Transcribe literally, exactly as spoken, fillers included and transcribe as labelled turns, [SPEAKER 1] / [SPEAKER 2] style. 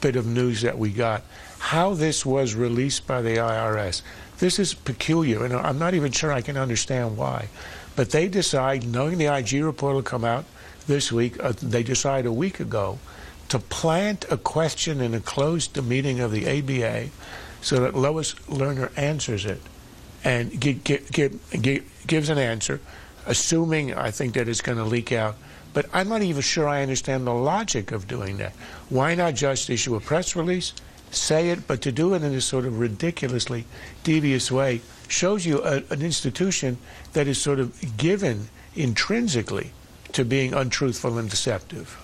[SPEAKER 1] bit of news that we got. How this was released by the I R S. This is peculiar, and I'm not even sure I can understand why. But they decide, knowing the I G report will come out this week, uh, they decide a week ago to plant a question in a closed meeting of the A B A so that Lois Lerner answers it and give, give, give, gives an answer, assuming, I think, that it's going to leak out. But I'm not even sure I understand the logic of doing that. Why not just issue a press release, say it, but to do it in this sort of ridiculously devious way shows you a, an institution that is sort of given intrinsically to being untruthful and deceptive.